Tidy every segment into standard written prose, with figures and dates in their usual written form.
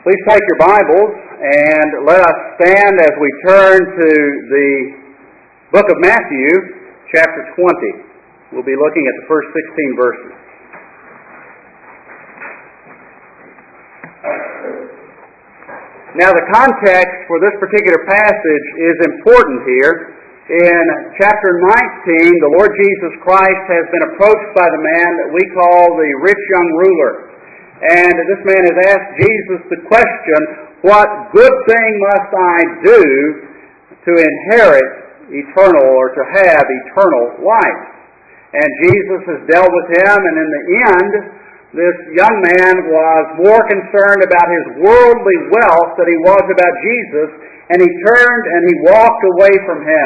Please take your Bibles and let us stand as we turn to the book of Matthew, chapter 20. We'll be looking at the first 16 verses. Now, the context for this particular passage is important here. In chapter 19, the Lord Jesus Christ has been approached by the man that we call the rich young ruler. And this man has asked Jesus the question, what good thing must I do to inherit eternal or to have eternal life? And Jesus has dealt with him, and in the end, this young man was more concerned about his worldly wealth than he was about Jesus, and he turned and he walked away from him.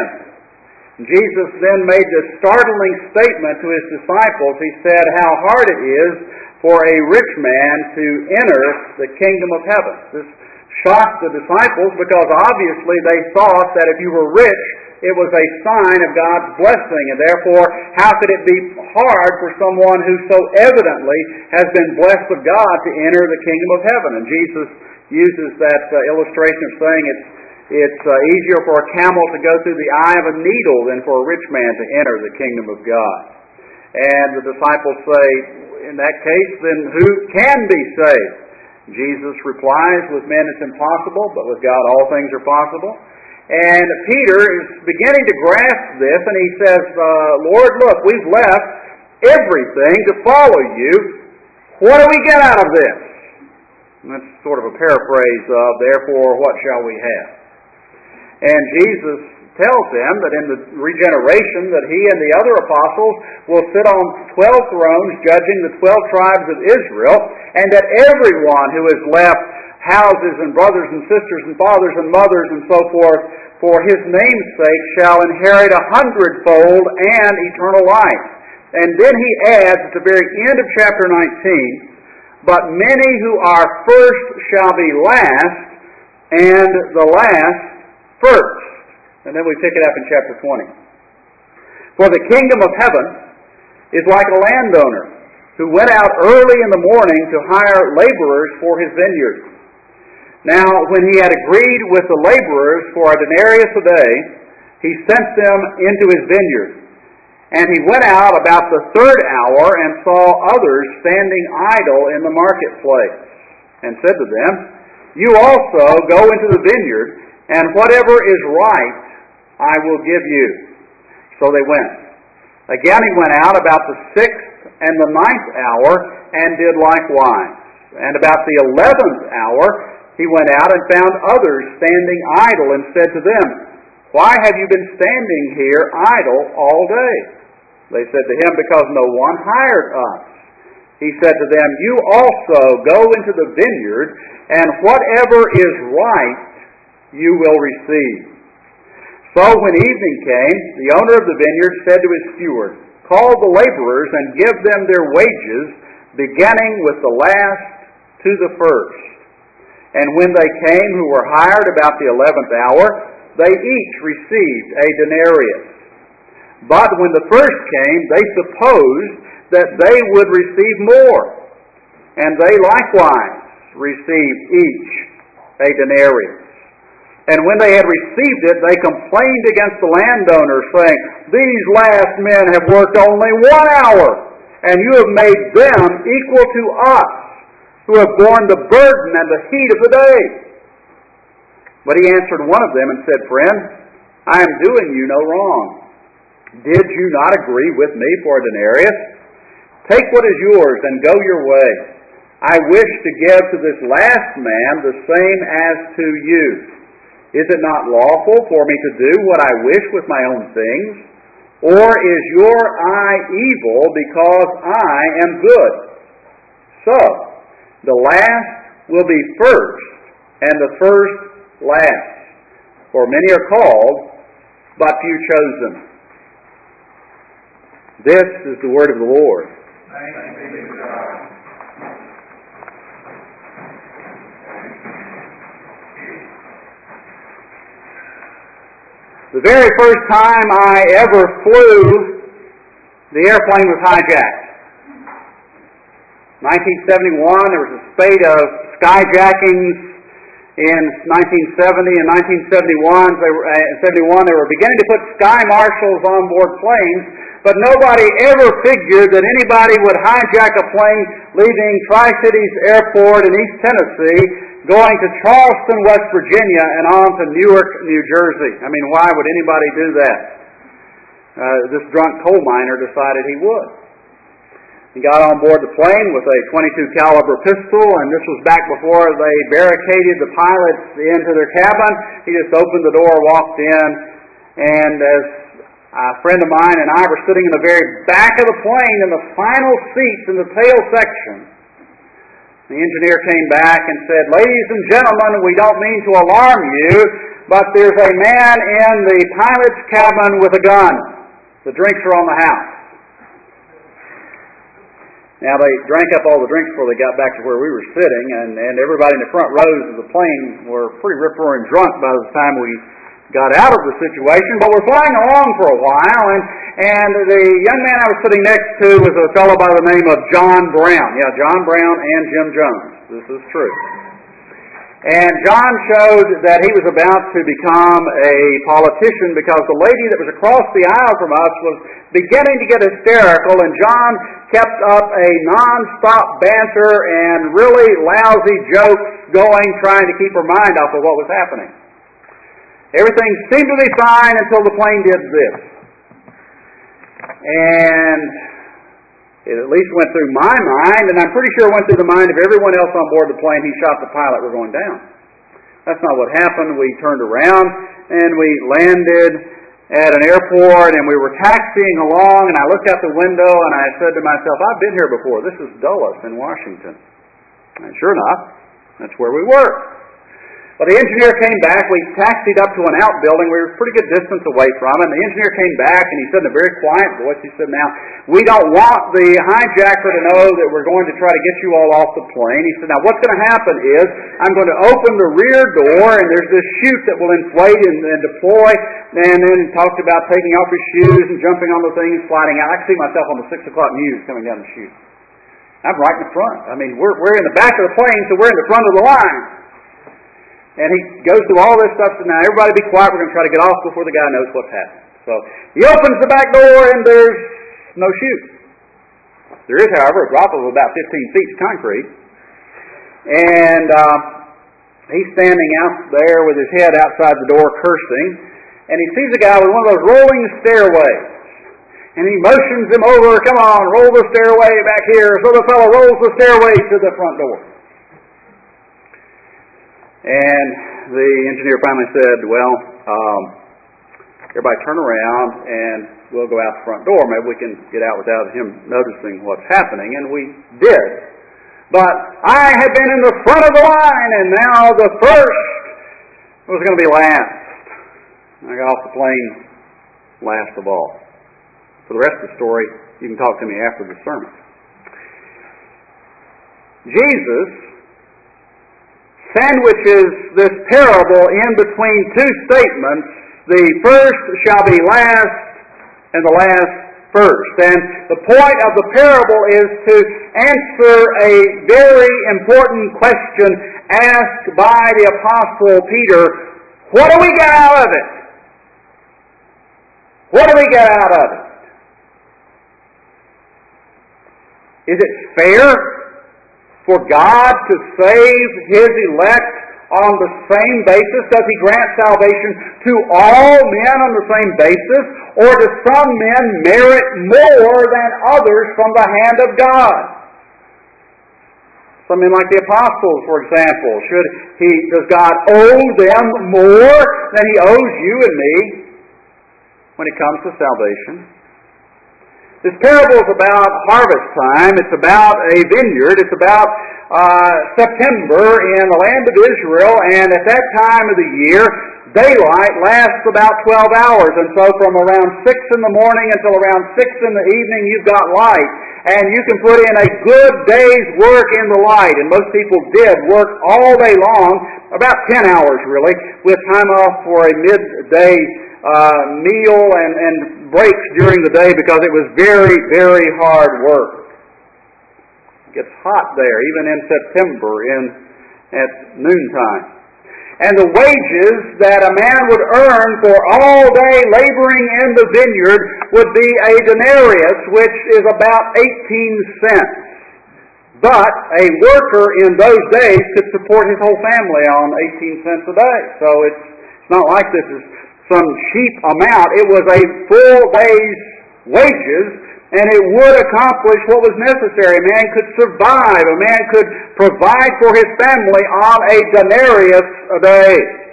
Jesus then made this startling statement to his disciples. He said, how hard it is for a rich man to enter the kingdom of heaven. This shocked the disciples because obviously they thought that if you were rich, it was a sign of God's blessing, and therefore how could it be hard for someone who so evidently has been blessed of God to enter the kingdom of heaven? And Jesus uses that illustration of saying it's easier for a camel to go through the eye of a needle than for a rich man to enter the kingdom of God. And the disciples say, in that case, then who can be saved? Jesus replies, with men it's impossible, but with God all things are possible. And Peter is beginning to grasp this, and he says, Lord, look, we've left everything to follow you. What do we get out of this? And that's sort of a paraphrase of, therefore, what shall we have? And Jesus tells them that in the regeneration that he and the other apostles will sit on 12 thrones judging the 12 tribes of Israel, and that everyone who has left houses and brothers and sisters and fathers and mothers and so forth for his name's sake shall inherit 100-fold and eternal life. And then he adds at the very end of chapter 19, but many who are first shall be last, and the last first. And then we pick it up in chapter 20. For the kingdom of heaven is like a landowner who went out early in the morning to hire laborers for his vineyard. Now, when he had agreed with the laborers for a denarius a day, he sent them into his vineyard. And he went out about the third hour and saw others standing idle in the marketplace, and said to them, you also go into the vineyard, and whatever is right I will give you. So they went. Again he went out about the 6th and the 9th hour, and did likewise. And about the 11th hour he went out and found others standing idle, and said to them, why have you been standing here idle all day? They said to him, because no one hired us. He said to them, you also go into the vineyard, and whatever is right you will receive. So when evening came, the owner of the vineyard said to his steward, call the laborers and give them their wages, beginning with the last to the first. And when they came who were hired about the 11th hour, they each received a denarius. But when the first came, they supposed that they would receive more. And they likewise received each a denarius. And when they had received it, they complained against the landowner, saying, these last men have worked only 1 hour, and you have made them equal to us, who have borne the burden and the heat of the day. But he answered one of them and said, friend, I am doing you no wrong. Did you not agree with me for a denarius? Take what is yours and go your way. I wish to give to this last man the same as to you. Is it not lawful for me to do what I wish with my own things? Or is your eye evil because I am good? So, the last will be first, and the first last. For many are called, but few chosen. This is the word of the Lord. Thanks be to God. The very first time I ever flew, the airplane was hijacked. 1971, there was a spate of skyjackings. In 1970 and 1971, they were beginning to put sky marshals on board planes, but nobody ever figured that anybody would hijack a plane leaving Tri-Cities Airport in East Tennessee, going to Charleston, West Virginia, and on to Newark, New Jersey. I mean, why would anybody do that? This drunk coal miner decided he would. He got on board the plane with a .22 caliber pistol, and this was back before they barricaded the pilots into their cabin. He just opened the door, walked in, and as a friend of mine and I were sitting in the very back of the plane in the final seats in the tail section, the engineer came back and said, "Ladies and gentlemen, we don't mean to alarm you, but there's a man in the pilot's cabin with a gun. The drinks are on the house." Now, they drank up all the drinks before they got back to where we were sitting, and everybody in the front rows of the plane were pretty rip-roaring drunk by the time we got out of the situation. But we're flying along for a while, and the young man I was sitting next to was a fellow by the name of John Brown. Yeah, John Brown and Jim Jones. This is true. And John showed that he was about to become a politician because the lady that was across the aisle from us was beginning to get hysterical, and John kept up a non-stop banter and really lousy jokes going, trying to keep her mind off of what was happening. Everything seemed to be fine until the plane did this. And it at least went through my mind, and I'm pretty sure it went through the mind of everyone else on board the plane. He shot the pilot. We're going down. That's not what happened. We turned around, and we landed at an airport, and we were taxiing along, and I looked out the window, and I said to myself, I've been here before. This is Dulles in Washington. And sure enough, that's where we were. Well, the engineer came back. We taxied up to an outbuilding. We were a pretty good distance away from it. And the engineer came back, and he said in a very quiet voice, he said, "Now, we don't want the hijacker to know that we're going to try to get you all off the plane." He said, "Now, what's going to happen is I'm going to open the rear door, and there's this chute that will inflate and deploy." And then he talked about taking off his shoes and jumping on the thing and sliding out. I could see myself on the 6 o'clock news coming down the chute. I'm right in the front. I mean, we're in the back of the plane, so we're in the front of the line. And he goes through all this stuff, so now everybody be quiet, we're going to try to get off before the guy knows what's happened. So he opens the back door, and there's no chute. There is, however, a drop of about 15 feet of concrete. And he's standing out there with his head outside the door cursing, and he sees a guy with one of those rolling stairways. And he motions him over, "Come on, roll the stairway back here." So the fellow rolls the stairway to the front door. And the engineer finally said, "Well, everybody turn around and we'll go out the front door. Maybe we can get out without him noticing what's happening." And we did. But I had been in the front of the line, and now the first was going to be last. I got off the plane last of all. For the rest of the story, you can talk to me after the sermon. Jesus sandwiches this parable in between two statements. The first shall be last, and the last first. And the point of the parable is to answer a very important question asked by the Apostle Peter. What do we get out of it? What do we get out of it? Is it fair for God to save His elect on the same basis? Does He grant salvation to all men on the same basis? Or do some men merit more than others from the hand of God? Some men like the apostles, for example. Does God owe them more than He owes you and me when it comes to salvation? This parable is about harvest time. It's about a vineyard. It's about September in the land of Israel, and at that time of the year, daylight lasts about 12 hours, and so from around 6 in the morning until around 6 in the evening, you've got light, and you can put in a good day's work in the light, and most people did work all day long, about 10 hours really, with time off for a midday meal and breaks during the day because it was very, very hard work. It's hot there, even in September at noontime. And the wages that a man would earn for all day laboring in the vineyard would be a denarius, which is about 18 cents. But a worker in those days could support his whole family on 18 cents a day. So it's not like this is some cheap amount. It was a full day's wages, and it would accomplish what was necessary. A man could survive. A man could provide for his family on a denarius a day.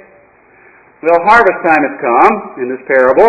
Well, harvest time has come in this parable,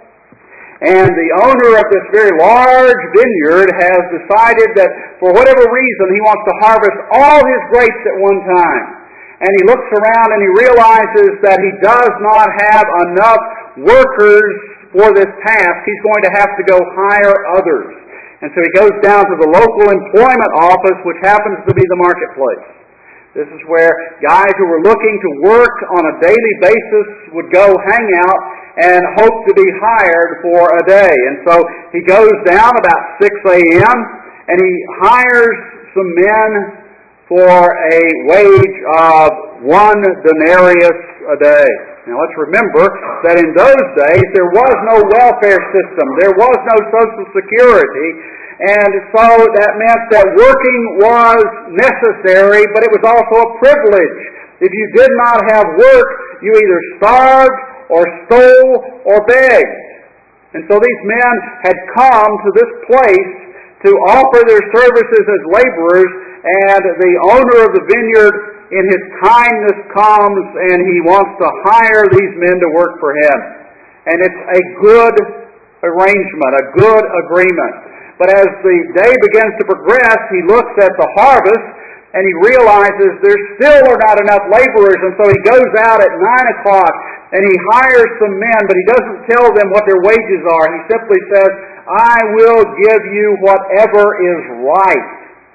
and the owner of this very large vineyard has decided that for whatever reason he wants to harvest all his grapes at one time. And he looks around and he realizes that he does not have enough workers for this task. He's going to have to go hire others. And so he goes down to the local employment office, which happens to be the marketplace. This is where guys who were looking to work on a daily basis would go hang out and hope to be hired for a day. And so he goes down about 6 a.m. and he hires some men for a wage of 1 denarius a day. Now let's remember that in those days there was no welfare system, there was no Social Security, and so that meant that working was necessary, but it was also a privilege. If you did not have work, you either starved or stole or begged. And so these men had come to this place to offer their services as laborers, and the owner of the vineyard in his kindness comes and he wants to hire these men to work for him. And it's a good arrangement, a good agreement. But as the day begins to progress, he looks at the harvest and he realizes there still are not enough laborers, and so he goes out at 9 o'clock and he hires some men, but he doesn't tell them what their wages are. He simply says, I will give you whatever is right.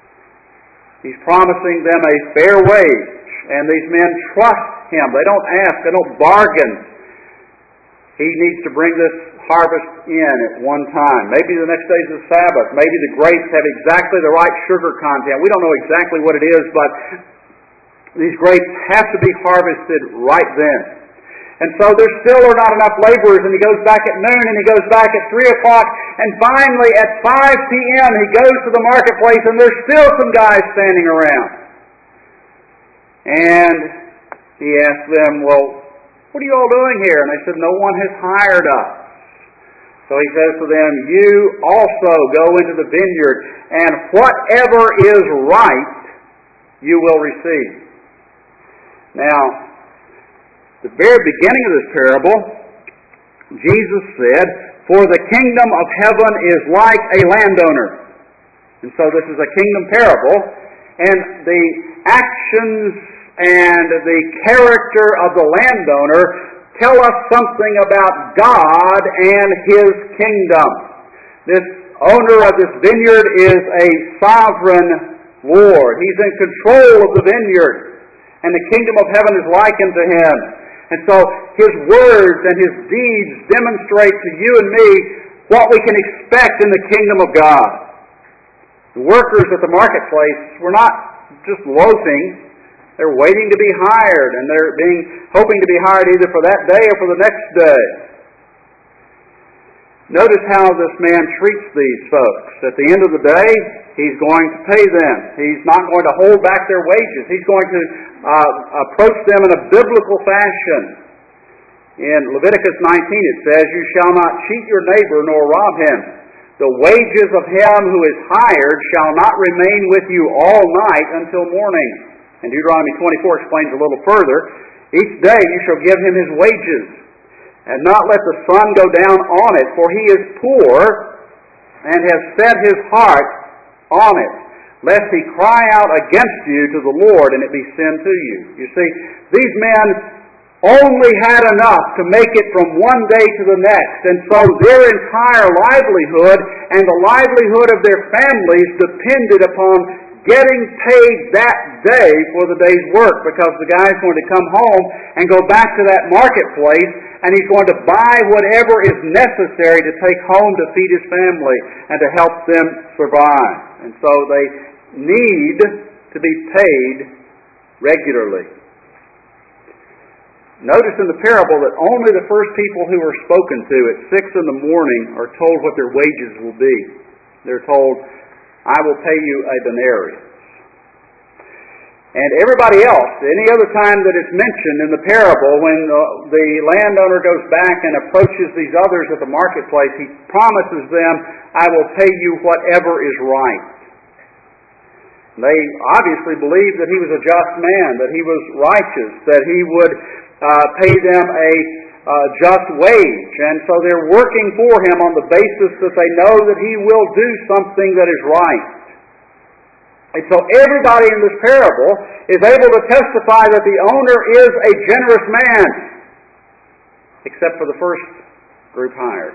He's promising them a fair wage, and these men trust him. They don't ask, they don't bargain. He needs to bring this harvest in at one time. Maybe the next day's the Sabbath. Maybe the grapes have exactly the right sugar content. We don't know exactly what it is, but these grapes have to be harvested right then. And so there still are not enough laborers, and he goes back at noon, and he goes back at 3 o'clock, and finally at 5 p.m. he goes to the marketplace, and there's still some guys standing around. And he asks them, well, what are you all doing here? And they said, no one has hired us. So he says to them, you also go into the vineyard, and whatever is right, you will receive. Now, the very beginning of this parable, Jesus said, for the kingdom of heaven is like a landowner. And so this is a kingdom parable, and the actions and the character of the landowner tell us something about God and His kingdom. This owner of this vineyard is a sovereign Lord. He's in control of the vineyard, and the kingdom of heaven is likened to Him. And so His words and His deeds demonstrate to you and me what we can expect in the kingdom of God. The workers at the marketplace were not just loafing. They're waiting to be hired, and they're hoping to be hired either for that day or for the next day. Notice how this man treats these folks. At the end of the day, he's going to pay them. He's not going to hold back their wages. He's going to approach them in a biblical fashion. In Leviticus 19 it says, you shall not cheat your neighbor nor rob him. The wages of him who is hired shall not remain with you all night until morning. And Deuteronomy 24 explains a little further, each day you shall give him his wages, and not let the sun go down on it, for he is poor, and has set his heart on it, lest he cry out against you to the Lord, and it be sin to you. You see, these men only had enough to make it from one day to the next, and so their entire livelihood and the livelihood of their families depended upon getting paid that day for the day's work, because the guy's going to come home and go back to that marketplace, and he's going to buy whatever is necessary to take home to feed his family and to help them survive. And so they need to be paid regularly. Notice in the parable that only the first people who are spoken to at 6 in the morning are told what their wages will be. They're told, I will pay you a denarius. And everybody else, any other time that it's mentioned in the parable, when the landowner goes back and approaches these others at the marketplace, he promises them, I will pay you whatever is right. They obviously believed that he was a just man, that he was righteous, that he would pay them a just wage. And so they're working for him on the basis that they know that he will do something that is right. And so everybody in this parable is able to testify that the owner is a generous man, except for the first group hired.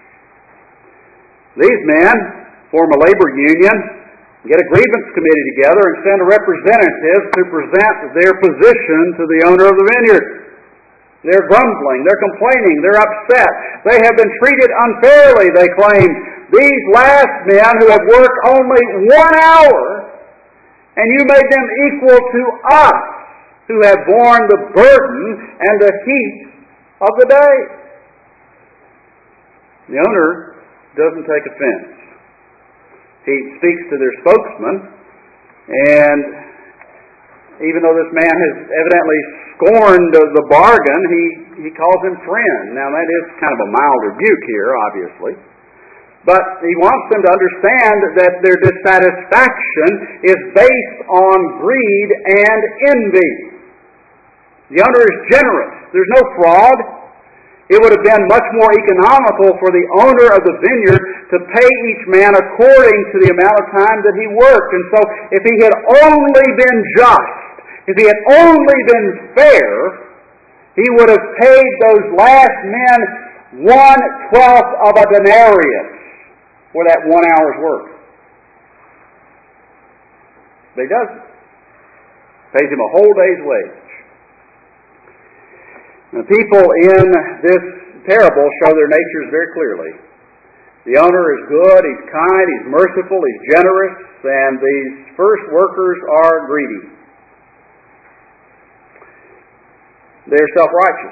These men form a labor union, get a grievance committee together, and send a representative to present their position to the owner of the vineyard. They're grumbling, they're complaining, they're upset. They have been treated unfairly, they claim. These last men who have worked only 1 hour, and you made them equal to us, who have borne the burden and the heat of the day. The owner doesn't take offense. He speaks to their spokesman, and even though this man has evidently scorned the bargain, he calls him friend. Now that is kind of a mild rebuke here, obviously. But he wants them to understand that their dissatisfaction is based on greed and envy. The owner is generous. There's no fraud. It would have been much more economical for the owner of the vineyard to pay each man according to the amount of time that he worked. And so if he had only been just, if he had only been fair, he would have paid those last men 1/12 of a denarius for that 1 hour's work. But he doesn't. Pays him a whole day's wage. The people in this parable show their natures very clearly. The owner is good, he's kind, he's merciful, he's generous, and these first workers are greedy. They're self-righteous.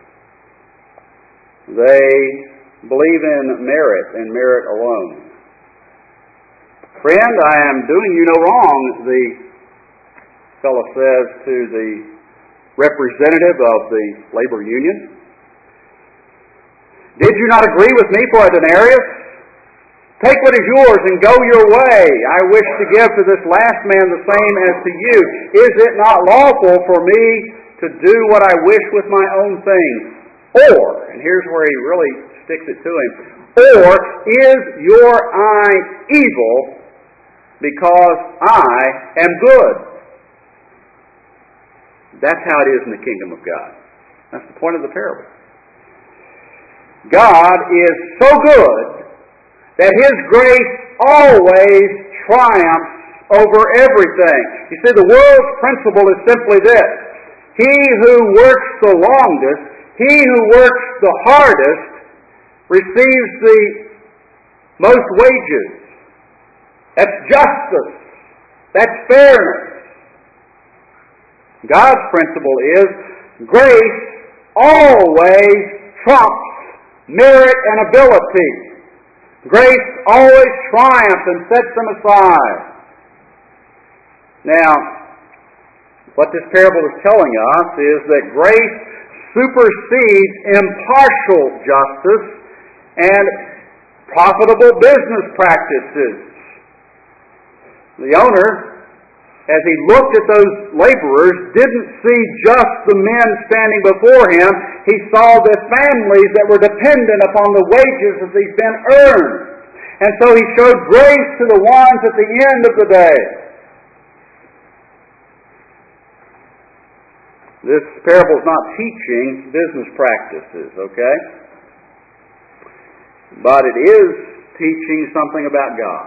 They believe in merit and merit alone. Friend, I am doing you no wrong, the fellow says to the representative of the labor union. Did you not agree with me for a denarius? Take what is yours and go your way. I wish to give to this last man the same as to you. Is it not lawful for me to do what I wish with my own things? Or, and here's where he really sticks it to him, or is your eye evil because I am good? That's how it is in the kingdom of God. That's the point of the parable. God is so good that His grace always triumphs over everything. You see, the world's principle is simply this. He who works the longest, he who works the hardest, receives the most wages. That's justice. That's fairness. God's principle is grace always trumps merit and ability. Grace always triumphs and sets them aside. Now, what this parable is telling us is that grace supersedes impartial justice and profitable business practices. The owner, as he looked at those laborers, didn't see just the men standing before him. He saw the families that were dependent upon the wages that these men earned. And so he showed grace to the ones at the end of the day. This parable is not teaching business practices, okay? But it is teaching something about God.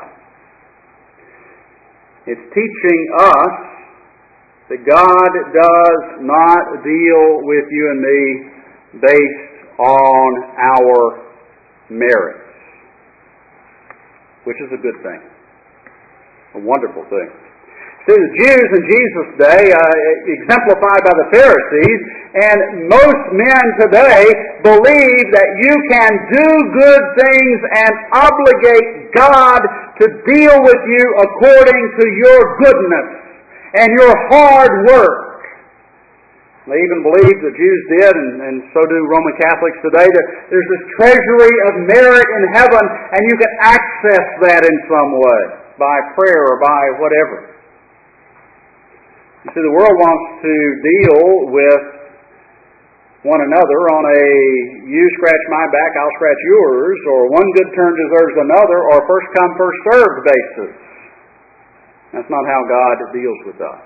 It's teaching us that God does not deal with you and me based on our merits, which is a good thing. A wonderful thing. See, the Jews in Jesus' day, exemplified by the Pharisees, and most men today believe that you can do good things and obligate God to deal with you according to your goodness and your hard work. They even believe, the Jews did, and so do Roman Catholics today, that there's this treasury of merit in heaven, and you can access that in some way, by prayer or by whatever. You see, the world wants to deal with one another on a you scratch my back, I'll scratch yours, or one good turn deserves another, or first come, first served basis. That's not how God deals with us.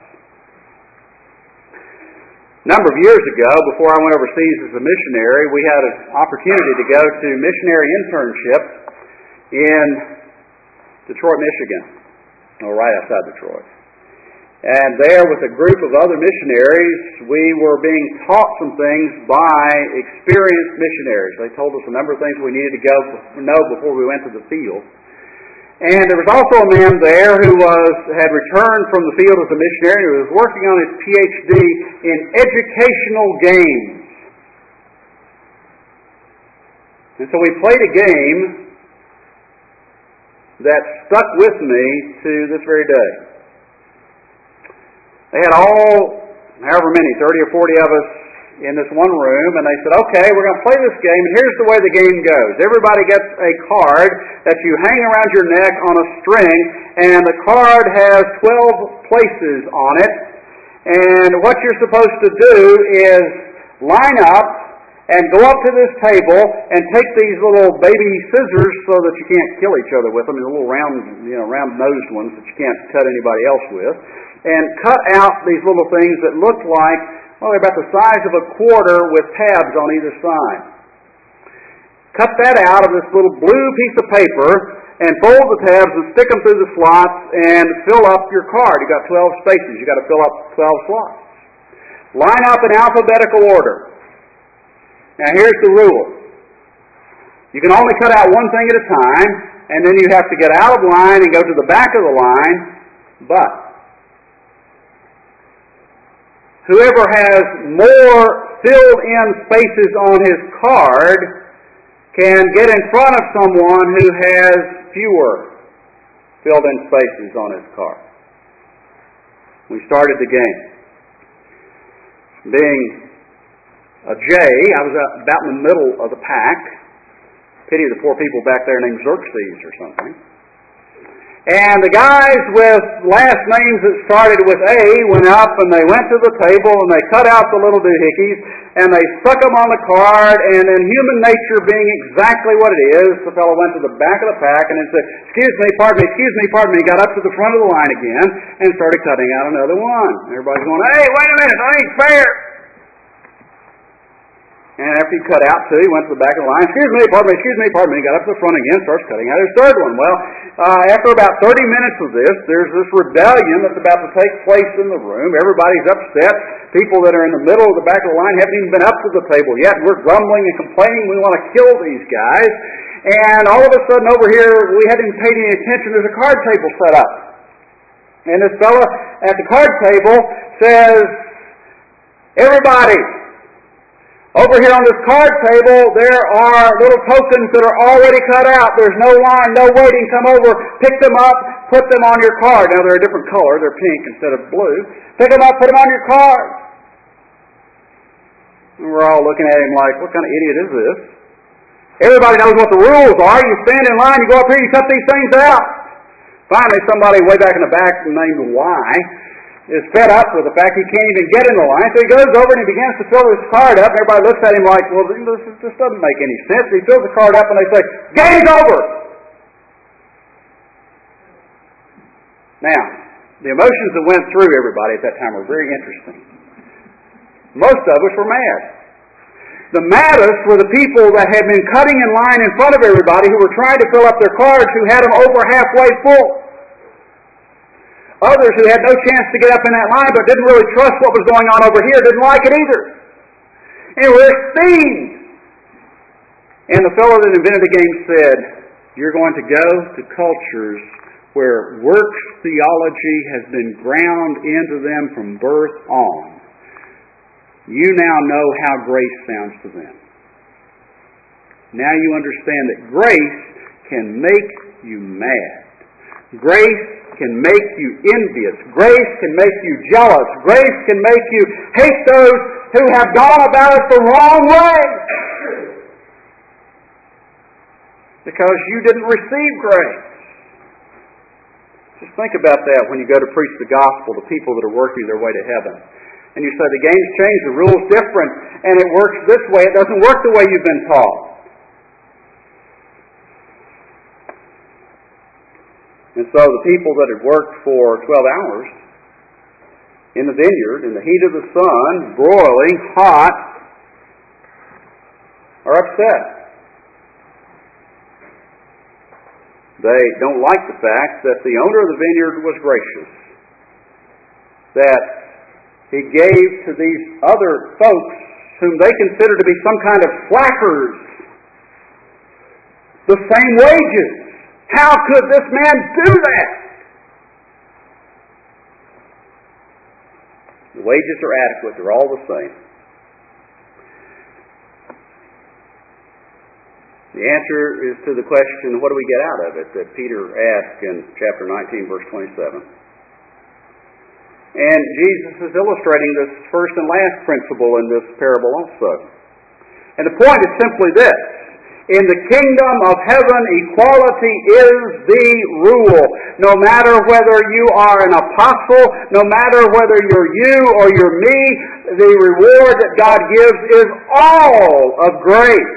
A number of years ago, before I went overseas as a missionary, we had an opportunity to go to missionary internship in Detroit, Michigan, or right outside Detroit. And there, with a group of other missionaries, we were being taught some things by experienced missionaries. They told us a number of things we needed to know before we went to the field. And there was also a man there who had returned from the field as a missionary, who was working on his PhD in educational games. And so we played a game that stuck with me to this very day. They had however many, 30 or 40 of us in this one room, and they said, okay, we're going to play this game, and here's the way the game goes. Everybody gets a card that you hang around your neck on a string, and the card has 12 places on it, and what you're supposed to do is line up and go up to this table and take these little baby scissors so that you can't kill each other with them, the little round-nosed ones that you can't cut anybody else with, and cut out these little things that look like, well, they're about the size of a quarter with tabs on either side. Cut that out of this little blue piece of paper and fold the tabs and stick them through the slots and fill up your card. You've got 12 spaces. You've got to fill up 12 slots. Line up in alphabetical order. Now here's the rule. You can only cut out one thing at a time, and then you have to get out of line and go to the back of the line, but whoever has more filled-in spaces on his card can get in front of someone who has fewer filled-in spaces on his card. We started the game. Being a J, I was about in the middle of the pack. Pity the poor people back there named Xerxes or something. And the guys with last names that started with A went up and they went to the table and they cut out the little doohickeys and they stuck them on the card, and in human nature being exactly what it is, the fellow went to the back of the pack and then said, excuse me, pardon me, got up to the front of the line again and started cutting out another one. Everybody's going, hey, wait a minute, that ain't fair. And after he cut out two, he went to the back of the line. Excuse me, pardon me. Got up to the front again, starts cutting out his third one. Well, after about 30 minutes of this, there's this rebellion that's about to take place in the room. Everybody's upset. People that are in the middle of the back of the line haven't even been up to the table yet. We're grumbling and complaining. We want to kill these guys. And all of a sudden over here, we hadn't even paid any attention. There's a card table set up. And this fella at the card table says, everybody, over here on this card table, there are little tokens that are already cut out. There's no line, no waiting. Come over, pick them up, put them on your card. Now, they're a different color. They're pink instead of blue. Pick them up, put them on your card. And we're all looking at him like, what kind of idiot is this? Everybody knows what the rules are. You stand in line, you go up here, you cut these things out. Finally, somebody way back in the back named Y is fed up with the fact he can't even get in the line, so he goes over and he begins to fill his card up. Everybody looks at him like, well, this doesn't make any sense. He fills the card up and they say, game's over! Now, the emotions that went through everybody at that time were very interesting. Most of us were mad. The maddest were the people that had been cutting in line in front of everybody who were trying to fill up their cards, who had them over halfway full. Others who had no chance to get up in that line but didn't really trust what was going on over here, didn't like it either. And we're steamed. And the fellow that invented the game said, you're going to go to cultures where works theology has been ground into them from birth on, you now know how grace sounds to them. Now you understand that grace can make you mad. Grace can make you envious. Grace can make you jealous. Grace can make you hate those who have gone about it the wrong way. Because you didn't receive grace. Just think about that when you go to preach the gospel to people that are working their way to heaven. And you say, the game's changed, the rule's different, and it works this way. It doesn't work the way you've been taught. And so the people that had worked for 12 hours in the vineyard, in the heat of the sun, broiling, hot, are upset. They don't like the fact that the owner of the vineyard was gracious. That he gave to these other folks whom they consider to be some kind of slackers the same wages. How could this man do that? The wages are adequate. They're all the same. The answer is to the question, what do we get out of it, that Peter asked in chapter 19, verse 27. And Jesus is illustrating this first and last principle in this parable also. And the point is simply this. In the kingdom of heaven, equality is the rule. No matter whether you are an apostle, no matter whether you're you or you're me, the reward that God gives is all of grace.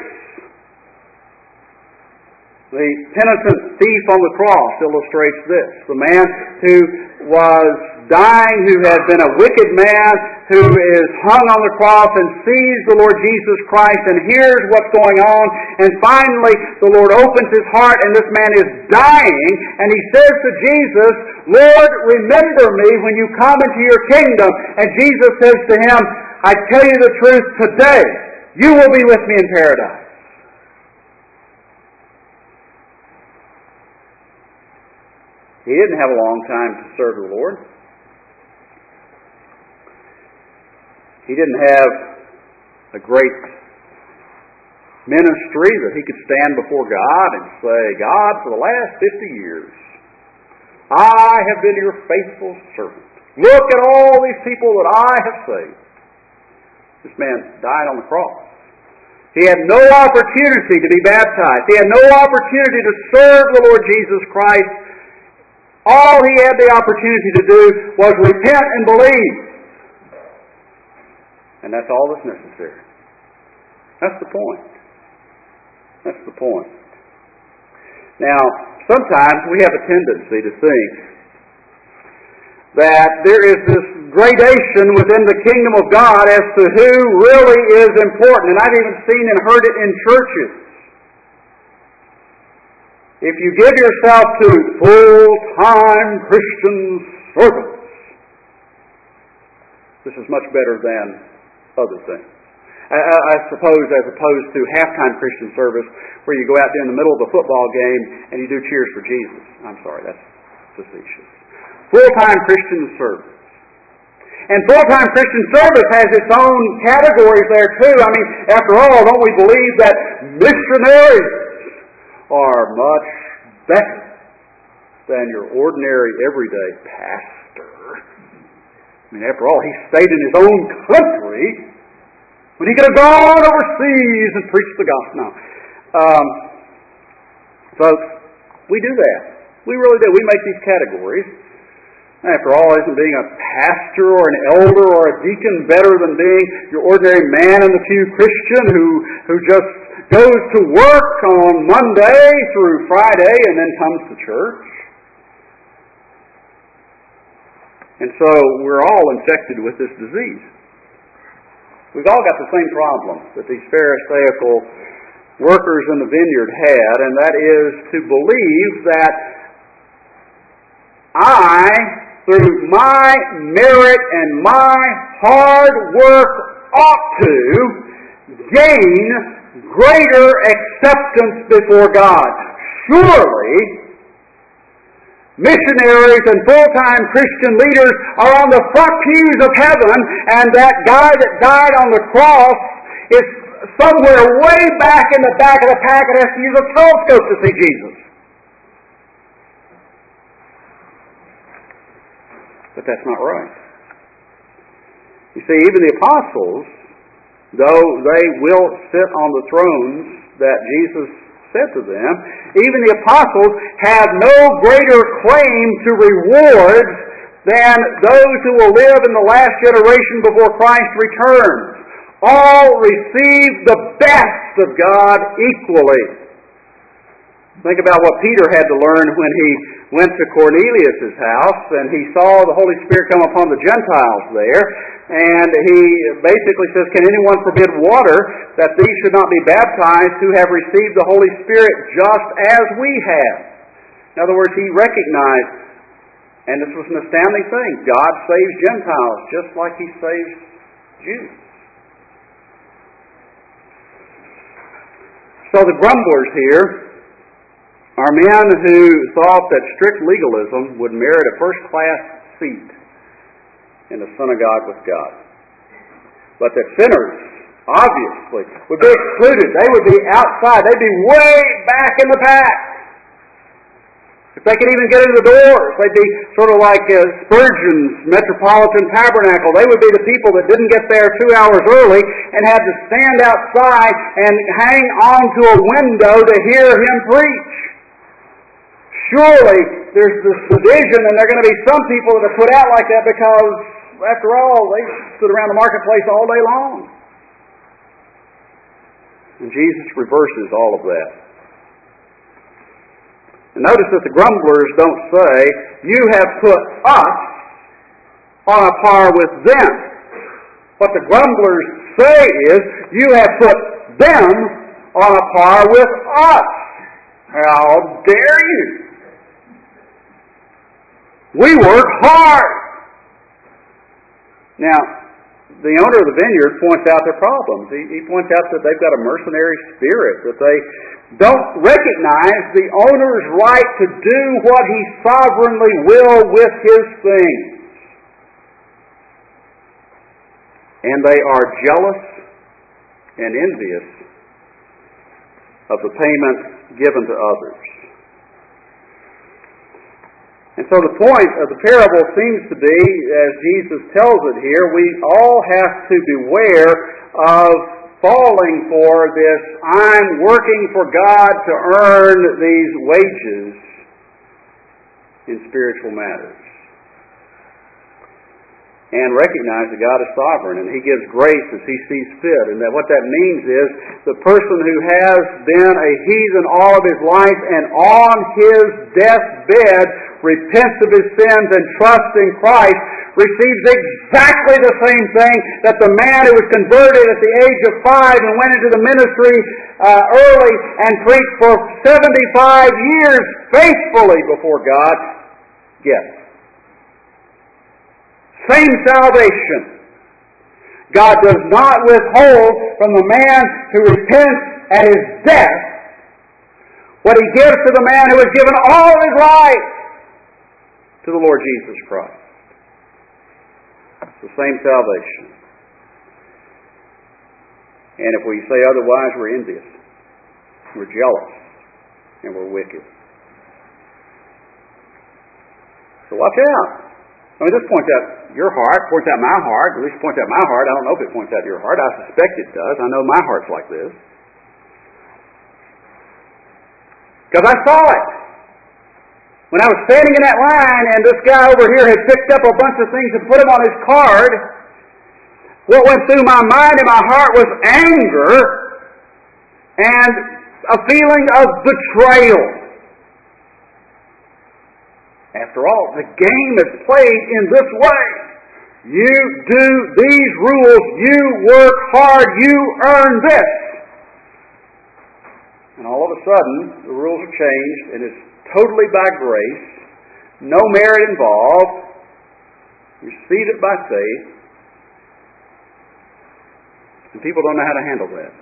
The penitent thief on the cross illustrates this. The man who was dying, who had been a wicked man, who is hung on the cross and sees the Lord Jesus Christ and hears what's going on. And finally, the Lord opens his heart and this man is dying. And he says to Jesus, Lord, remember me when you come into your kingdom. And Jesus says to him, I tell you the truth, today you will be with me in paradise. He didn't have a long time to serve the Lord. He didn't have a great ministry that he could stand before God and say, God, for the last 50 years, I have been your faithful servant. Look at all these people that I have saved. This man died on the cross. He had no opportunity to be baptized. He had no opportunity to serve the Lord Jesus Christ. All he had the opportunity to do was repent and believe. And that's all that's necessary. That's the point. That's the point. Now, sometimes we have a tendency to think that there is this gradation within the kingdom of God as to who really is important. And I've even seen and heard it in churches. If you give yourself to full-time Christian service, this is much better than other things. I suppose as opposed to halftime Christian service where you go out there in the middle of the football game and you do cheers for Jesus. I'm sorry, that's facetious. Full-time Christian service. And full-time Christian service has its own categories there too. I mean, after all, don't we believe that missionaries are much better than your ordinary, everyday pastor? I mean, after all, he stayed in his own country when he could have gone overseas and preached the gospel. No. Folks, we do that. We really do. We make these categories. After all, isn't being a pastor or an elder or a deacon better than being your ordinary man in the pew Christian who just goes to work on Monday through Friday and then comes to church? And so we're all infected with this disease. We've all got the same problem that these Pharisaical workers in the vineyard had, and that is to believe that I, through my merit and my hard work, ought to gain greater acceptance before God. Surely, missionaries and full-time Christian leaders are on the front pews of heaven, and that guy that died on the cross is somewhere way back in the back of the pack and has to use a telescope to see Jesus. But that's not right. You see, even the apostles, though they will sit on the thrones that Jesus said to them, even the apostles have no greater claim to rewards than those who will live in the last generation before Christ returns. All receive the best of God equally. Think about what Peter had to learn when he went to Cornelius' house and he saw the Holy Spirit come upon the Gentiles there. And he basically says, can anyone forbid water that these should not be baptized who have received the Holy Spirit just as we have? In other words, he recognized, and this was an astounding thing, God saves Gentiles just like he saves Jews. So the grumblers here are men who thought that strict legalism would merit a first-class seat in the synagogue with God. But that sinners, obviously, would be excluded. They would be outside. They'd be way back in the pack. If they could even get into the doors, they'd be sort of like Spurgeon's Metropolitan Tabernacle. They would be the people that didn't get there 2 hours early and had to stand outside and hang on to a window to hear him preach. Surely there's this division, and there are going to be some people that are put out like that because, after all, they stood around the marketplace all day long. And Jesus reverses all of that. And notice that the grumblers don't say, you have put us on a par with them. What the grumblers say is, you have put them on a par with us. How dare you? We work hard. Now, the owner of the vineyard points out their problems. He points out that they've got a mercenary spirit, that they don't recognize the owner's right to do what he sovereignly will with his things. And they are jealous and envious of the payment given to others. And so the point of the parable seems to be, as Jesus tells it here, we all have to beware of falling for this, I'm working for God to earn these wages in spiritual matters. And recognize that God is sovereign and He gives grace as He sees fit. And that what that means is the person who has been a heathen all of his life and on his deathbed repents of his sins and trusts in Christ receives exactly the same thing that the man who was converted at the age of 5 and went into the ministry early and preached for 75 years faithfully before God gets. Same salvation. God does not withhold from the man who repents at his death what He gives to the man who has given all his life to the Lord Jesus Christ. It's the same salvation. And if we say otherwise, we're envious, we're jealous, and we're wicked. So watch out. I mean, this points out your heart, points out my heart, at least points out my heart. I don't know if it points out your heart. I suspect it does. I know my heart's like this. Because I saw it. When I was standing in that line and this guy over here had picked up a bunch of things and put them on his card, what went through my mind and my heart was anger and a feeling of betrayal. After all, the game is played in this way. You do these rules, you work hard, you earn this. And all of a sudden, the rules are changed, and it's totally by grace, no merit involved, receive it by faith, and people don't know how to handle that.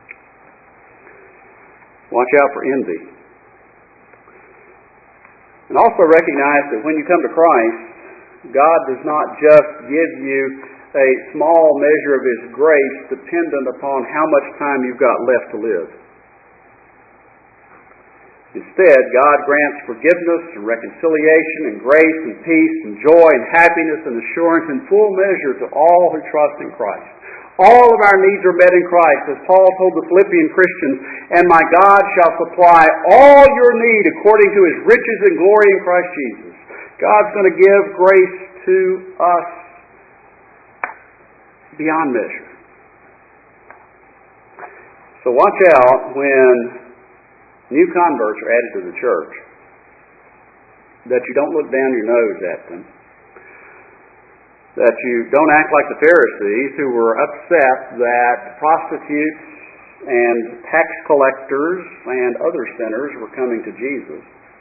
Watch out for envy. And also recognize that when you come to Christ, God does not just give you a small measure of His grace dependent upon how much time you've got left to live. Instead, God grants forgiveness and reconciliation and grace and peace and joy and happiness and assurance in full measure to all who trust in Christ. All of our needs are met in Christ, as Paul told the Philippian Christians, and my God shall supply all your need according to His riches and glory in Christ Jesus. God's going to give grace to us beyond measure. So watch out when new converts are added to the church, that you don't look down your nose at them, that you don't act like the Pharisees who were upset that prostitutes and tax collectors and other sinners were coming to Jesus.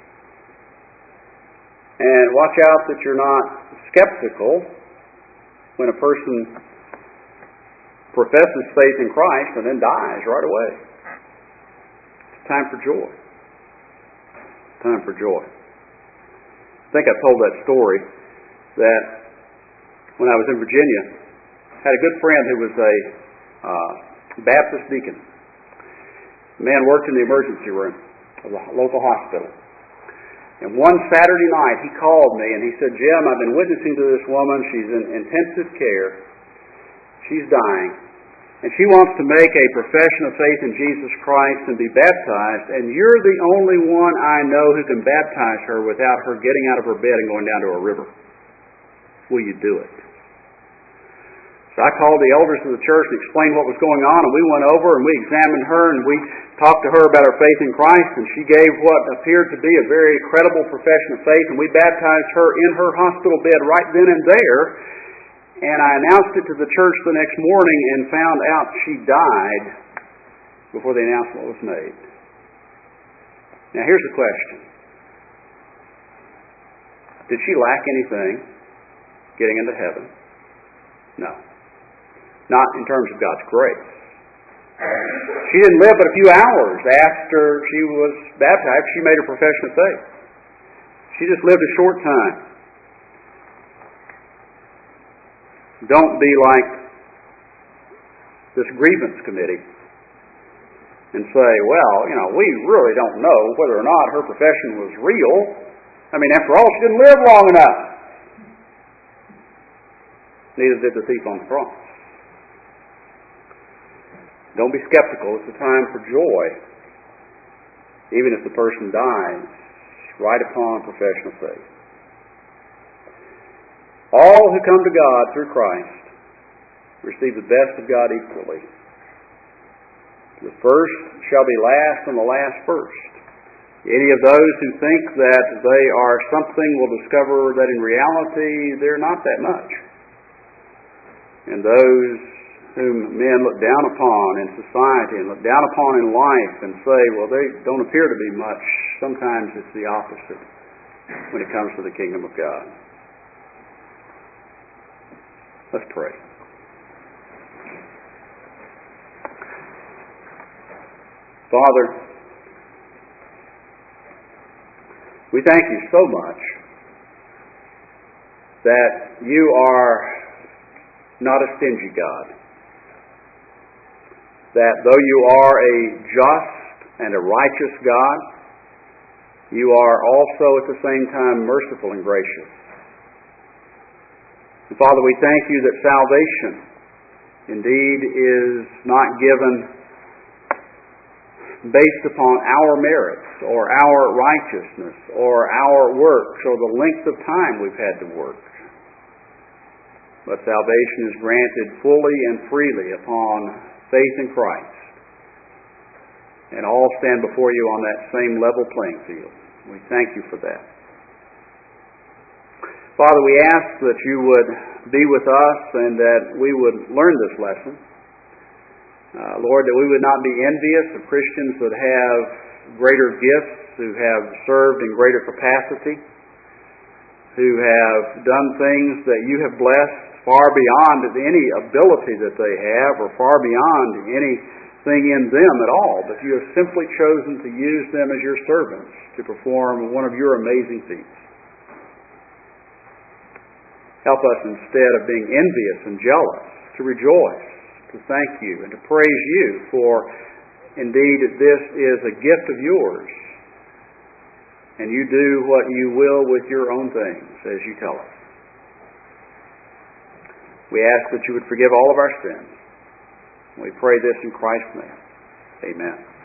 And watch out that you're not skeptical when a person professes faith in Christ and then dies right away. It's time for joy. Time for joy. I think I've told that story that when I was in Virginia, I had a good friend who was a Baptist deacon. The man worked in the emergency room of the local hospital. And one Saturday night, he called me and he said, Jim, I've been witnessing to this woman. She's in intensive care. She's dying. And she wants to make a profession of faith in Jesus Christ and be baptized. And you're the only one I know who can baptize her without her getting out of her bed and going down to a river. Will you do it? So I called the elders of the church and explained what was going on, and we went over and we examined her and we talked to her about her faith in Christ, and she gave what appeared to be a very credible profession of faith, and we baptized her in her hospital bed right then and there. And I announced it to the church the next morning and found out she died before the announcement was made. Now here's the question. Did she lack anything getting into heaven? No. Not in terms of God's grace. She didn't live but a few hours after she was baptized. She made her profession of faith. She just lived a short time. Don't be like this grievance committee and say, well, we really don't know whether or not her profession was real. I mean, after all, she didn't live long enough. Neither did the thief on the cross. Don't be skeptical. It's a time for joy, even if the person dies right upon profession of faith. All who come to God through Christ receive the best of God equally. The first shall be last and the last first. Any of those who think that they are something will discover that in reality they're not that much. And those whom men look down upon in society and look down upon in life and say, well, they don't appear to be much, sometimes it's the opposite when it comes to the kingdom of God. Let's pray. Father, we thank you so much that you are not a stingy God. That though you are a just and a righteous God, you are also at the same time merciful and gracious. And Father, we thank you that salvation indeed is not given based upon our merits or our righteousness or our works or the length of time we've had to work. But salvation is granted fully and freely upon faith in Christ. And all stand before you on that same level playing field. We thank you for that. Father, we ask that you would be with us and that we would learn this lesson. Lord, that we would not be envious of Christians that have greater gifts, who have served in greater capacity, who have done things that you have blessed far beyond any ability that they have or far beyond any thing in them at all, but you have simply chosen to use them as your servants to perform one of your amazing feats. Help us, instead of being envious and jealous, to rejoice, to thank you, and to praise you, for indeed this is a gift of yours, and you do what you will with your own things, as you tell us. We ask that you would forgive all of our sins. We pray this in Christ's name. Amen.